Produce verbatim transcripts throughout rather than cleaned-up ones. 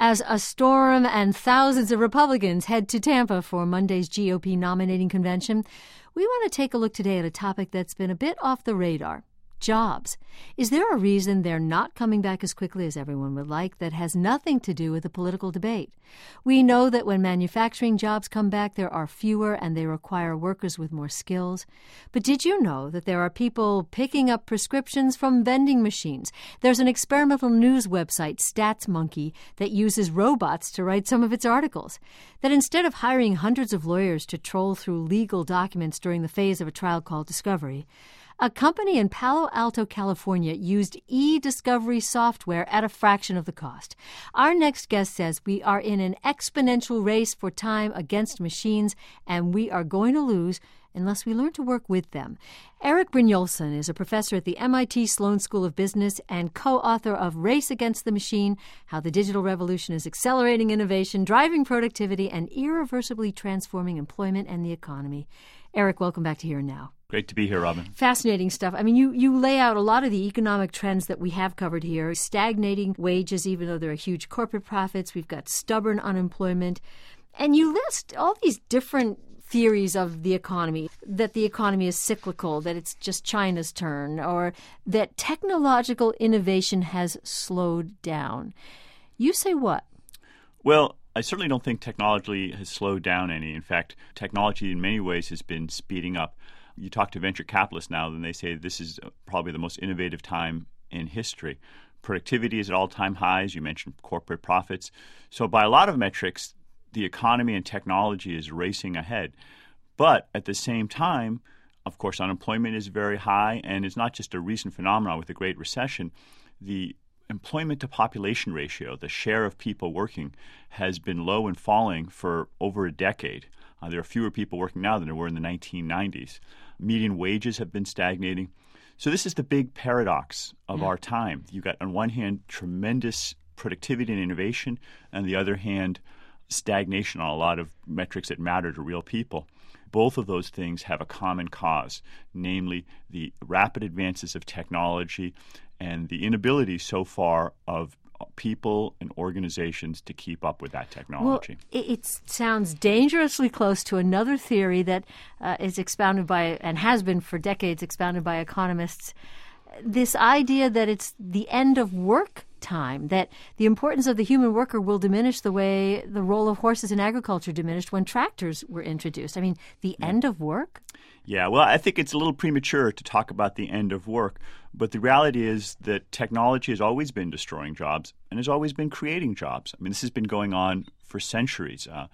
As a storm and thousands of Republicans head to Tampa for Monday's G O P nominating convention, we want to take a look today at a topic that's been a bit off the radar. Jobs. Is there a reason they're not coming back as quickly as everyone would like that has nothing to do with the political debate? We know that when manufacturing jobs come back, there are fewer and they require workers with more skills. But did you know that there are people picking up prescriptions from vending machines? There's an experimental news website, StatsMonkey, that uses robots to write some of its articles. That instead of hiring hundreds of lawyers to troll through legal documents during the phase of a trial called discovery, a company in Palo Alto, California, used e-discovery software at a fraction of the cost. Our next guest says we are in an exponential race for time against machines, and we are going to lose unless we learn to work with them. Erik Brynjolfsson is a professor at the M I T Sloan School of Business and co-author of Race Against the Machine, How the Digital Revolution is Accelerating Innovation, Driving Productivity, and Irreversibly Transforming Employment and the Economy. Erik, welcome back to Here and Now. Great to be here, Robin. Fascinating stuff. I mean, you, you lay out a lot of the economic trends that we have covered here. Stagnating wages, even though there are huge corporate profits. We've got stubborn unemployment. And you list all these different theories of the economy, that the economy is cyclical, that it's just China's turn, or that technological innovation has slowed down. You say what? Well, I certainly don't think technology has slowed down any. In fact, technology in many ways has been speeding up. You talk to venture capitalists now, and they say this is probably the most innovative time in history. Productivity is at all-time highs. You mentioned corporate profits. So by a lot of metrics, the economy and technology is racing ahead. But at the same time, of course, unemployment is very high, and it's not just a recent phenomenon with the Great Recession. The employment to population ratio, the share of people working, has been low and falling for over a decade. Uh, there are fewer people working now than there were in the nineteen nineties. Median wages have been stagnating. So this is the big paradox of yeah. our time. You've got, on one hand, tremendous productivity and innovation, and on the other hand, stagnation on a lot of metrics that matter to real people. Both of those things have a common cause, namely the rapid advances of technology and the inability so far of people and organizations to keep up with that technology. Well, it, it sounds dangerously close to another theory that uh, is expounded by, and has been for decades expounded by economists, this idea that it's the end of work time, that the importance of the human worker will diminish the way the role of horses in agriculture diminished when tractors were introduced. I mean, the yeah. end of work? Yeah, well, I think it's a little premature to talk about the end of work, but the reality is that technology has always been destroying jobs and has always been creating jobs. I mean, this has been going on for centuries. Uh,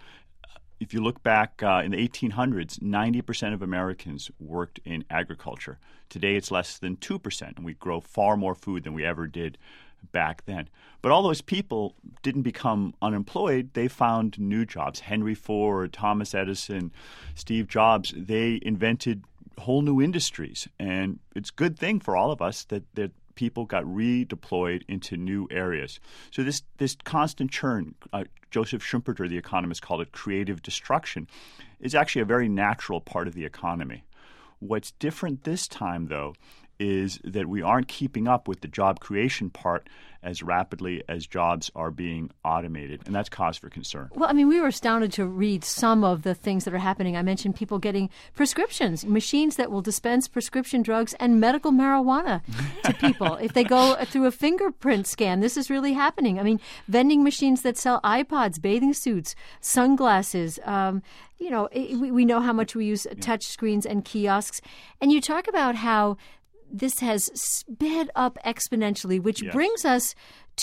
if you look back uh, in the eighteen hundreds, ninety percent of Americans worked in agriculture. Today, it's less than two percent, and we grow far more food than we ever did back then. But all those people didn't become unemployed. They found new jobs. Henry Ford, Thomas Edison, Steve Jobs, they invented whole new industries. And it's a good thing for all of us that, that people got redeployed into new areas. So this, this constant churn, uh, Joseph Schumpeter, the economist, called it creative destruction, is actually a very natural part of the economy. What's different this time, though, is that we aren't keeping up with the job creation part as rapidly as jobs are being automated, and that's cause for concern. Well, I mean, we were astounded to read some of the things that are happening. I mentioned people getting prescriptions, machines that will dispense prescription drugs and medical marijuana to people if they go through a fingerprint scan. This is really happening. I mean, vending machines that sell iPods, bathing suits, sunglasses. Um, you know, it, we, we know how much we use touch screens and kiosks. And you talk about how this has sped up exponentially, which yes. brings us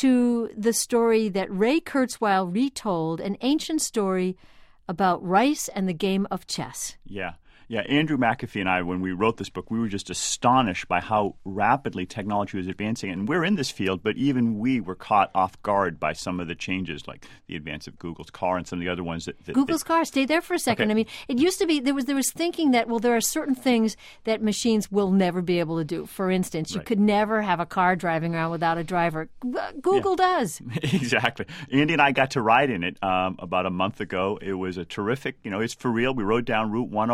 to the story that Ray Kurzweil retold, an ancient story about rice and the game of chess. Yeah. Yeah, Andrew McAfee and I, when we wrote this book, we were just astonished by how rapidly technology was advancing. And we're in this field, but even we were caught off guard by some of the changes, like the advance of Google's car and some of the other ones. That, that Google's that, car, stay there for a second. Okay. I mean, it used to be, there was there was thinking that, well, there are certain things that machines will never be able to do. For instance, you right. could never have a car driving around without a driver. Google yeah. does. Exactly. Andy and I got to ride in it um, about a month ago. It was a terrific, you know, it's for real. We rode down Route one oh one.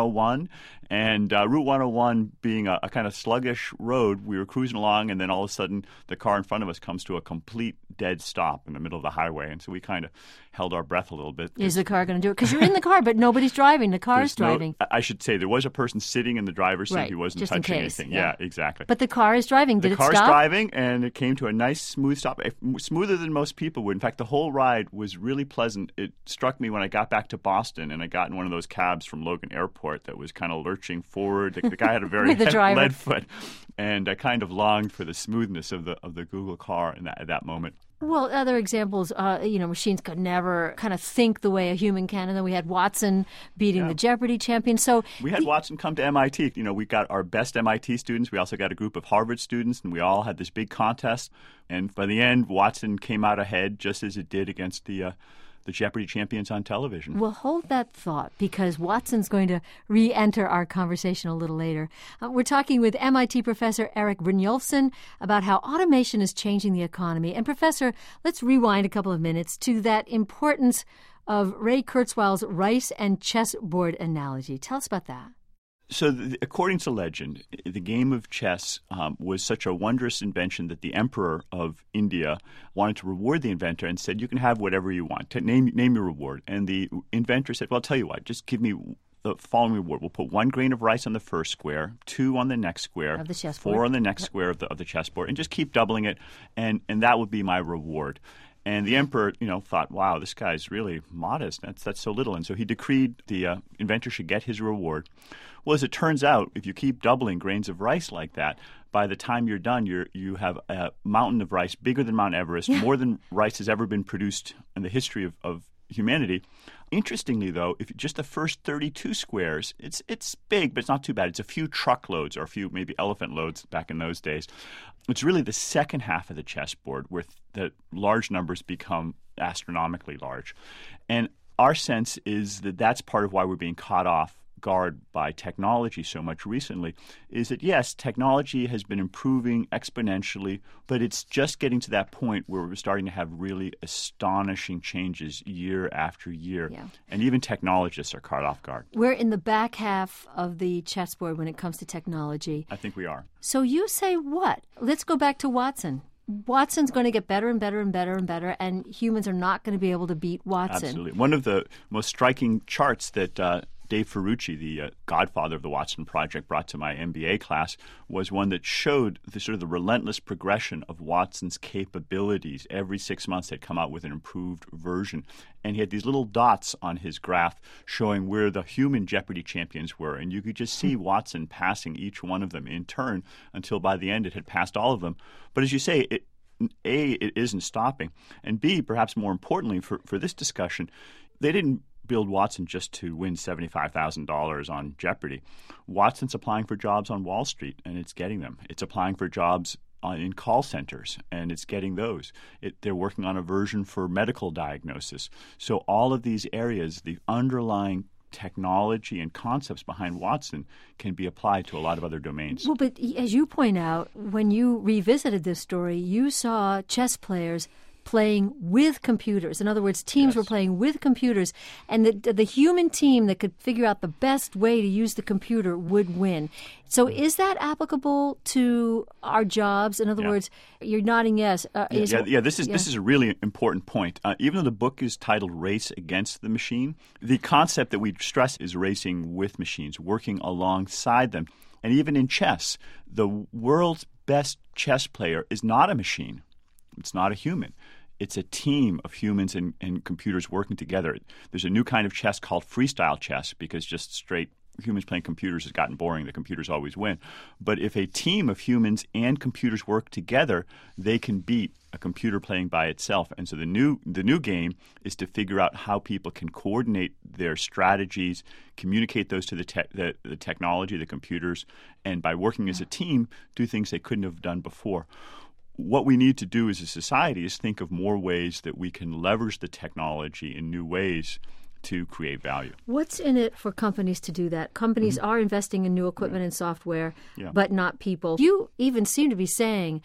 one. And uh, Route one oh one being a, a kind of sluggish road, we were cruising along, and then all of a sudden the car in front of us comes to a complete dead stop in the middle of the highway. And so we kind of held our breath a little bit. Is the car going to do it? Because you're in the car, but nobody's driving. The car is driving. No, I should say there was a person sitting in the driver's seat right, who wasn't just in touching case, anything. Yeah. yeah, exactly. But the car is driving. Did the it stop? The car's driving, and it came to a nice, smooth stop, smoother than most people would. In fact, the whole ride was really pleasant. It struck me when I got back to Boston, and I got in one of those cabs from Logan Airport that was kind of lurching forward. The, the guy had a very lead foot, and I kind of longed for the smoothness of the of the Google car in that, at that moment. Well, other examples, uh, you know, machines could never kind of think the way a human can. And then we had Watson beating yeah. the Jeopardy champion. So we had the, Watson come to M I T. You know, we got our best M I T students. We also got a group of Harvard students, and we all had this big contest. And by the end, Watson came out ahead, just as it did against the uh, the Jeopardy champions on television. Well, hold that thought, because Watson's going to re-enter our conversation a little later. Uh, we're talking with M I T professor Erik Brynjolfsson about how automation is changing the economy. And professor, let's rewind a couple of minutes to that importance of Ray Kurzweil's rice and chessboard analogy. Tell us about that. So the, according to legend, the game of chess um, was such a wondrous invention that the emperor of India wanted to reward the inventor and said, you can have whatever you want. To name, name your reward. And the inventor said, well, I'll tell you what, just give me the following reward. We'll put one grain of rice on the first square, two on the next square, of the chessboard. four on the next square of the, of the chessboard, and just keep doubling it, and, and that would be my reward. And the emperor, you know, thought, wow, this guy's really modest. That's that's so little. And so he decreed the uh, inventor should get his reward. Well, as it turns out, if you keep doubling grains of rice like that, by the time you're done, you're, you have a mountain of rice bigger than Mount Everest, yeah. more than rice has ever been produced in the history of, of humanity. Interestingly, though, if just the first thirty-two squares, it's it's big, but it's not too bad. It's a few truckloads or a few maybe elephant loads back in those days. It's really the second half of the chessboard where the large numbers become astronomically large. And our sense is that that's part of why we're being caught off guard by technology so much recently, is that, yes, technology has been improving exponentially, but it's just getting to that point where we're starting to have really astonishing changes year after year. Yeah. And even technologists are caught off guard. We're in the back half of the chessboard when it comes to technology. I think we are. So you say what? Let's go back to Watson. Watson's going to get better and better and better and better, and humans are not going to be able to beat Watson. Absolutely. One of the most striking charts that uh, Dave Ferrucci, the uh, godfather of the Watson Project, brought to my M B A class was one that showed the sort of the relentless progression of Watson's capabilities. Every six months they'd come out with an improved version. And he had these little dots on his graph showing where the human Jeopardy champions were. And you could just see Watson passing each one of them in turn until by the end it had passed all of them. But as you say, it, A, it isn't stopping. And B, perhaps more importantly for, for this discussion, they didn't build Watson just to win seventy-five thousand dollars on Jeopardy. Watson's applying for jobs on Wall Street, and it's getting them. It's applying for jobs on, in call centers, and it's getting those. It, they're working on a version for medical diagnosis. So all of these areas, the underlying technology and concepts behind Watson can be applied to a lot of other domains. Well, but as you point out, when you revisited this story, you saw chess players playing with computers. In other words, teams yes. were playing with computers, and the, the human team that could figure out the best way to use the computer would win. So is that applicable to our jobs? In other yeah. words, you're nodding yes. Uh, yeah, is, yeah, yeah, this is yeah. this is a really important point. Uh, even though the book is titled Race Against the Machine, the concept that we stress is racing with machines, working alongside them. And even in chess, the world's best chess player is not a machine. It's not a human. It's a team of humans and, and computers working together. There's a new kind of chess called freestyle chess because just straight humans playing computers has gotten boring. The computers always win. But if a team of humans and computers work together, they can beat a computer playing by itself. And so the new the new game is to figure out how people can coordinate their strategies, communicate those to the, te- the, the technology, the computers, and by working as a team, do things they couldn't have done before. What we need to do as a society is think of more ways that we can leverage the technology in new ways to create value. What's in it for companies to do that? Companies mm-hmm. are investing in new equipment and software, yeah. but not people. You even seem to be saying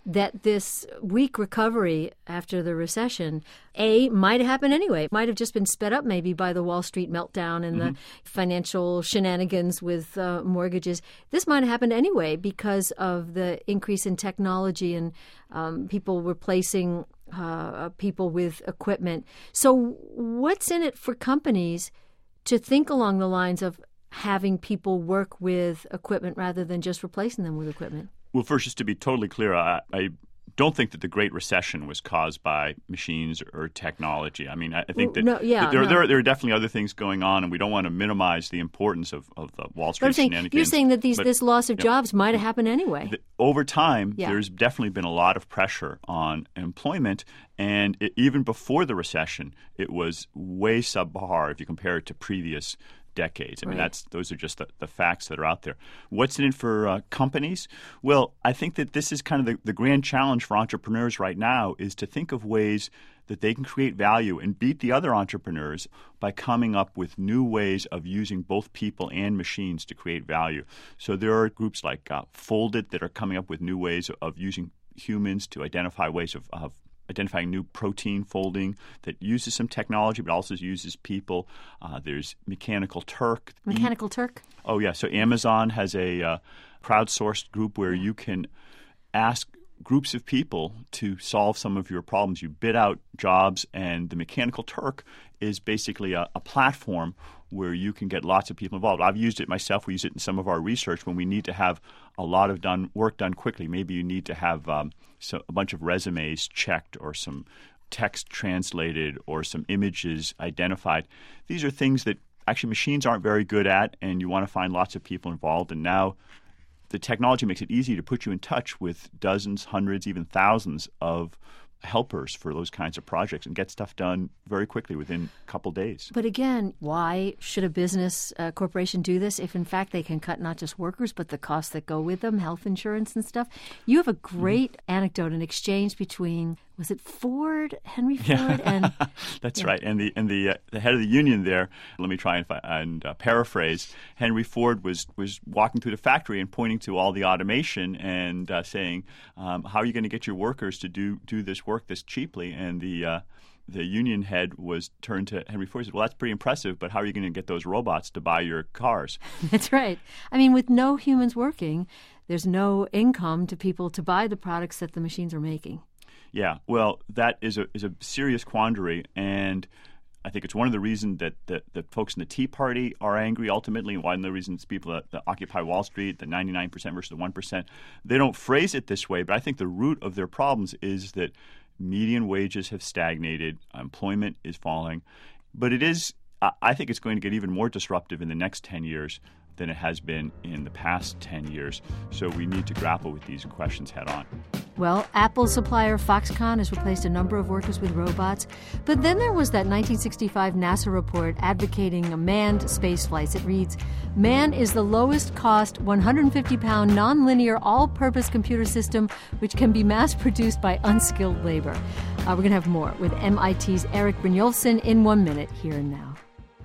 that this weak recovery after the recession, A, might happen anyway. It might have just been sped up maybe by the Wall Street meltdown and mm-hmm. the financial shenanigans with uh, mortgages. This might have happened anyway because of the increase in technology and um, people replacing uh, people with equipment. So what's in it for companies to think along the lines of having people work with equipment rather than just replacing them with equipment? Well, first, just to be totally clear, I, I don't think that the Great Recession was caused by machines or technology. I mean, I, I think that no, yeah, there, no. there, there are definitely other things going on, and we don't want to minimize the importance of, of the Wall Street but saying, shenanigans. You're saying that these, but, this loss of you know, jobs might have happened anyway. The, over time, yeah. there's definitely been a lot of pressure on employment, and it, even before the recession, it was way subpar if you compare it to previous decades. I mean, right. that's those are just the, the facts that are out there. What's in it for uh, companies? Well, I think that this is kind of the, the grand challenge for entrepreneurs right now is to think of ways that they can create value and beat the other entrepreneurs by coming up with new ways of using both people and machines to create value. So there are groups like uh, Foldit that are coming up with new ways of, of using humans to identify ways of, of identifying new protein folding that uses some technology but also uses people. Uh, there's Mechanical Turk. Mechanical Turk? Oh, yeah. So Amazon has a uh, crowdsourced group where you can ask groups of people to solve some of your problems. You bid out jobs, and the Mechanical Turk is basically a, a platform where you can get lots of people involved. I've used it myself. We use it in some of our research when we need to have a lot of done work done quickly. Maybe you need to have um, so a bunch of resumes checked or some text translated or some images identified. These are things that actually machines aren't very good at, and you want to find lots of people involved. And now the technology makes it easy to put you in touch with dozens, hundreds, even thousands of helpers for those kinds of projects and get stuff done very quickly within a couple days. But again, why should a business uh, corporation do this if, in fact, they can cut not just workers but the costs that go with them, health insurance and stuff? You have a great mm-hmm. anecdote, an exchange between, was it Ford, Henry Ford? Yeah. and That's yeah. right. And the and the uh, the head of the union there, let me try and, and uh, paraphrase, Henry Ford was, was walking through the factory and pointing to all the automation and uh, saying, um, how are you going to get your workers to do, do this work this cheaply? And the uh, the union head was turned to Henry Ford and said, well, that's pretty impressive, but how are you going to get those robots to buy your cars? That's right. I mean, with no humans working, there's no income to people to buy the products that the machines are making. Yeah, well, that is a is a serious quandary, and I think it's one of the reasons that the, the folks in the Tea Party are angry ultimately, and one of the reasons people that, that occupy Wall Street, the ninety-nine percent versus the one percent, they don't phrase it this way, but I think the root of their problems is that median wages have stagnated, employment is falling, but it is, I think it's going to get even more disruptive in the next ten years than it has been in the past ten years. So we need to grapple with these questions head on. Well, Apple supplier Foxconn has replaced a number of workers with robots. But then there was that nineteen sixty-five NASA report advocating a manned space flights. It reads, "Man is the lowest cost, one hundred fifty pound, nonlinear, all-purpose computer system which can be mass-produced by unskilled labor." Uh, we're going to have more with M I T's Erik Brynjolfsson in one minute, here and now.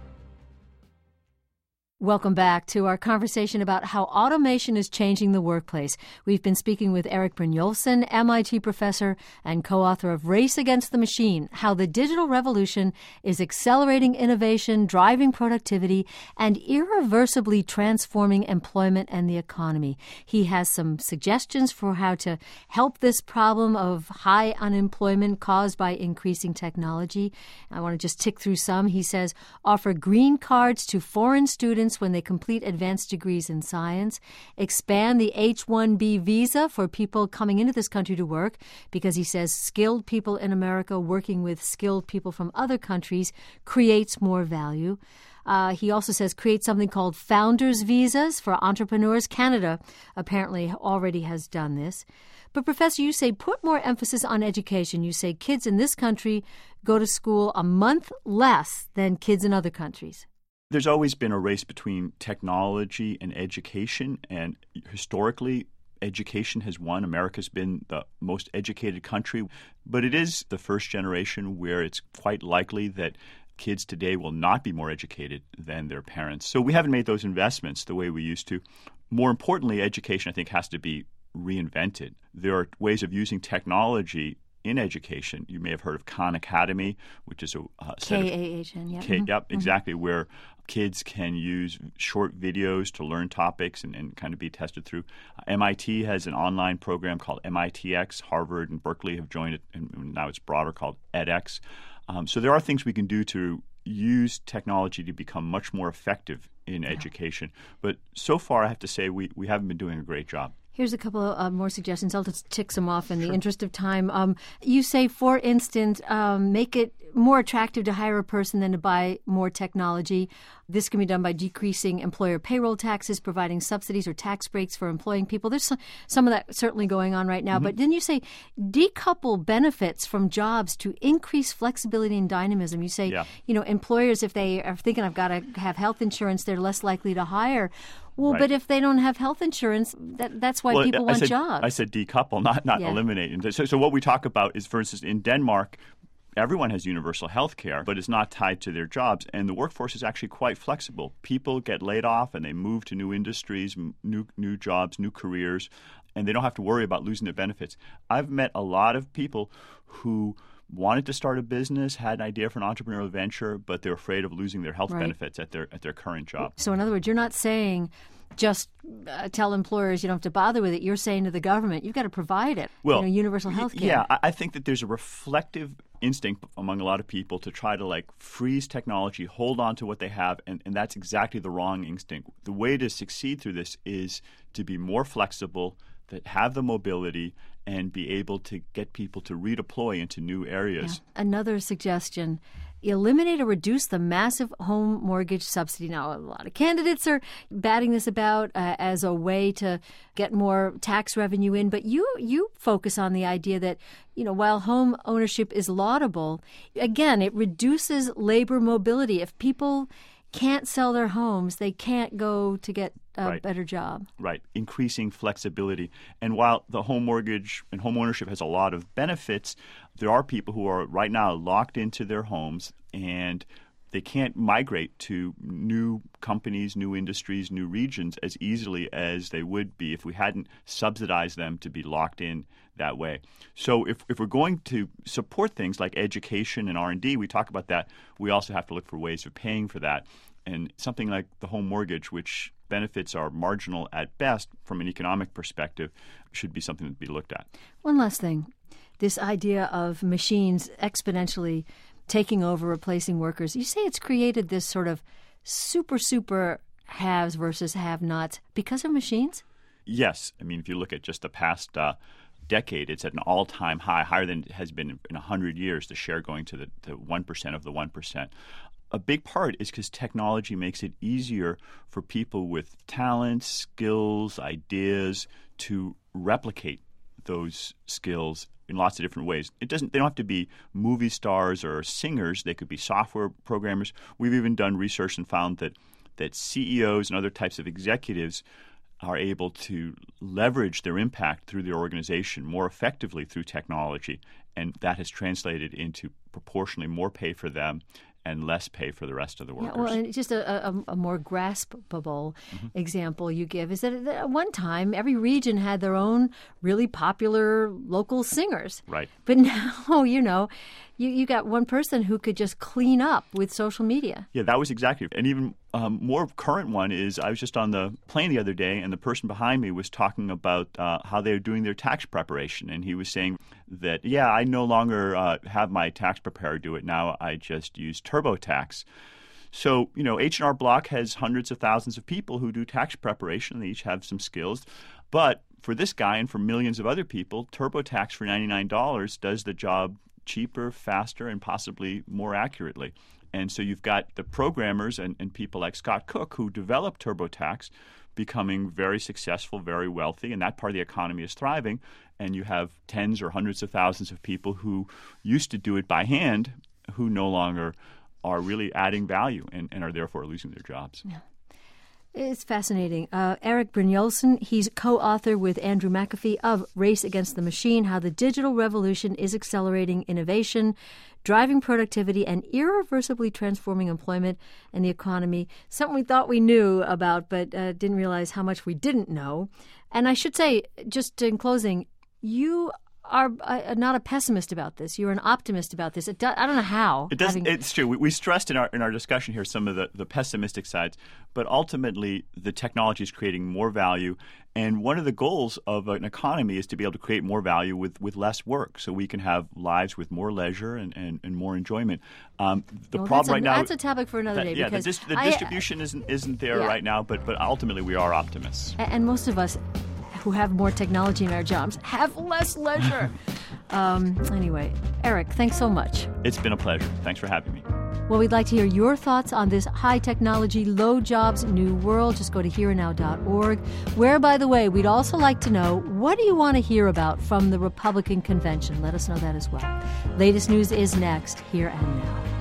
Welcome back to our conversation about how automation is changing the workplace. We've been speaking with Erik Brynjolfsson, M I T professor and co-author of Race Against the Machine, How the Digital Revolution is Accelerating Innovation, Driving Productivity, and Irreversibly Transforming Employment and the Economy. He has some suggestions for how to help this problem of high unemployment caused by increasing technology. I want to just tick through some. He says, offer green cards to foreign students when they complete advanced degrees in science, expand the H one B visa for people coming into this country to work, because he says skilled people in America working with skilled people from other countries creates more value. Uh, he also says create something called founders visas for entrepreneurs. Canada apparently already has done this. But, Professor, you say put more emphasis on education. You say kids in this country go to school a month less than kids in other countries. There's always been a race between technology and education, and historically, education has won. America's been the most educated country, but it is the first generation where it's quite likely that kids today will not be more educated than their parents. So we haven't made those investments the way we used to. More importantly, education, I think, has to be reinvented. There are ways of using technology in education. You may have heard of Khan Academy, which is a uh, set K A H N, yeah. K, Mm-hmm. Yep, Mm-hmm. exactly, where kids can use short videos to learn topics and, and kind of be tested through. Uh, M I T has an online program called M I T X. Harvard and Berkeley have joined it, and now it's broader, called edX. Um, so there are things we can do to use technology to become much more effective in yeah. education. But so far, I have to say, we, we haven't been doing a great job. Here's a couple of uh, more suggestions. I'll just tick some off in Sure. the interest of time. Um, you say, for instance, um, make it more attractive to hire a person than to buy more technology. This can be done by decreasing employer payroll taxes, providing subsidies or tax breaks for employing people. There's some, some of that certainly going on right now. Mm-hmm. But didn't you say decouple benefits from jobs to increase flexibility and dynamism? You say, yeah. you know, employers, if they are thinking I've got to have health insurance, they're less likely to hire. Well, right. but if they don't have health insurance, that, that's why well, people I want said, jobs. I said decouple, not not yeah. eliminate. So, so what we talk about is, for instance, in Denmark, everyone has universal health care, but it's not tied to their jobs. And the workforce is actually quite flexible. People get laid off and they move to new industries, new new jobs, new careers, and they don't have to worry about losing their benefits. I've met a lot of people who wanted to start a business, had an idea for an entrepreneurial venture, but they're afraid of losing their health right. benefits at their at their current job. So in other words, you're not saying just uh, tell employers you don't have to bother with it. You're saying to the government, you've got to provide it, well, you know, universal health care. Yeah, I think that there's a reflective instinct among a lot of people to try to like freeze technology, hold on to what they have, and, and that's exactly the wrong instinct. The way to succeed through this is to be more flexible, that have the mobility, and be able to get people to redeploy into new areas. Yeah. Another suggestion, eliminate or reduce the massive home mortgage subsidy. Now, a lot of candidates are batting this about uh, as a way to get more tax revenue in, but you you focus on the idea that, you know, while home ownership is laudable, again, it reduces labor mobility. If people can't sell their homes, they can't go to get a right. better job. Right. Increasing flexibility. And while the home mortgage and home ownership has a lot of benefits, there are people who are right now locked into their homes and they can't migrate to new companies, new industries, new regions as easily as they would be if we hadn't subsidized them to be locked in that way. So if, if we're going to support things like education and R and D, we talk about that, we also have to look for ways of paying for that. And something like the home mortgage, which benefits are marginal at best from an economic perspective, should be something to be looked at. One last thing. This idea of machines exponentially taking over, replacing workers. You say it's created this sort of super, super haves versus have-nots because of machines? Yes. I mean, if you look at just the past uh, decade, it's at an all-time high, higher than it has been in one hundred years, the share going to the to one percent of the one percent. A big part is because technology makes it easier for people with talents, skills, ideas to replicate those skills in lots of different ways. It doesn't. They don't have to be movie stars or singers. They could be software programmers. We've even done research and found that that C E Os and other types of executives are able to leverage their impact through their organization more effectively through technology, and that has translated into proportionally more pay for them and less pay for the rest of the workers. Yeah, well, and just a, a, a more graspable mm-hmm. example you give is that at one time, every region had their own really popular local singers. Right. But now, you know, you, you got one person who could just clean up with social media. Yeah, that was exactly. And even um, more current one is I was just on the plane the other day, and the person behind me was talking about uh, how they're doing their tax preparation. And he was saying that, yeah, I no longer uh, have my tax preparer do it. Now I just use TurboTax. So, you know, H and R Block has hundreds of thousands of people who do tax preparation. They each have some skills. But for this guy and for millions of other people, TurboTax for ninety-nine dollars does the job cheaper, faster, and possibly more accurately. And so you've got the programmers and, and people like Scott Cook who developed TurboTax becoming very successful, very wealthy, and that part of the economy is thriving. And you have tens or hundreds of thousands of people who used to do it by hand who no longer are really adding value and, and are therefore losing their jobs. Yeah. It's fascinating. Uh, Erik Brynjolfsson, he's co-author with Andrew McAfee of Race Against the Machine, How the Digital Revolution is Accelerating Innovation, Driving Productivity, and Irreversibly Transforming Employment and the Economy. Something we thought we knew about, but uh, didn't realize how much we didn't know. And I should say, just in closing, you are uh, not a pessimist about this. You're an optimist about this. It do, I don't know how. It does, having... It's true. We, we stressed in our in our discussion here some of the, the pessimistic sides, but ultimately the technology is creating more value. And one of the goals of an economy is to be able to create more value with, with less work, so we can have lives with more leisure and, and, and more enjoyment. Um, the well, problem a, right now that's a topic for another that, day. Yeah, because the, dis- the I, distribution isn't isn't there yeah. right now, but but ultimately we are optimists. And, and most of us who have more technology in our jobs have less leisure. um, anyway, Erik, thanks so much. It's been a pleasure. Thanks for having me. Well, we'd like to hear your thoughts on this high technology, low jobs, new world. Just go to here and now dot org, where, by the way, we'd also like to know, what do you want to hear about from the Republican convention? Let us know that as well. Latest news is next, Here and Now.